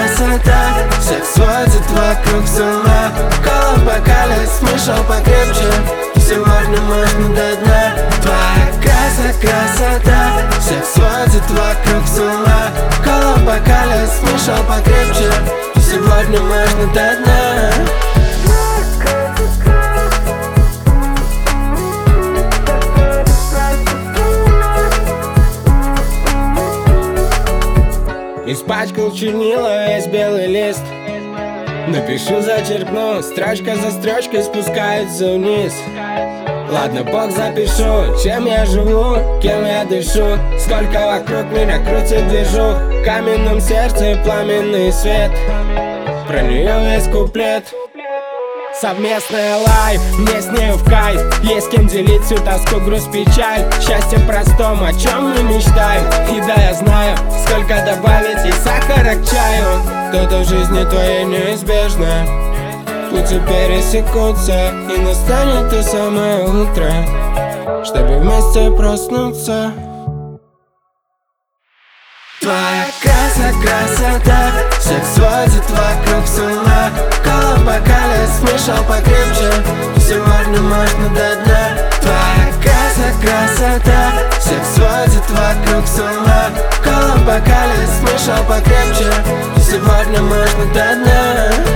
красота всех сводит вокруг с ума. Кола в бокале, смешал покрепче, сегодня можно до дна. Твоя красота всех сводит вокруг с ума. Кола в бокале, смешал покрепче, сегодня можно до дна. Испачкал чернила весь белый лист. Напишу, зачеркну, строчка за строчкой спускается вниз. Ладно, Бог, запишу, чем я живу, кем я дышу. Сколько вокруг меня крутит движух, в каменном сердце пламенный свет. Про нее весь куплет. Совместная лайф, мне с нею в кайф. Есть кем делить всю тоску, грусть, печаль. Счастье простом, о чем мы мечтаем. И да, я знаю, сколько добавить ей сахара к чаю. Кто-то в жизни твоей неизбежно, пути пересекутся, и настанет то самое утро, чтобы вместе проснуться. Твоя красота всех сводит вокруг с ума. Кола в бокале, смешал покрепче, сегодня можно до дна. Твоя красота всех сводит вокруг с ума. Кола в бокале, смешал покрепче, сегодня можно до дна.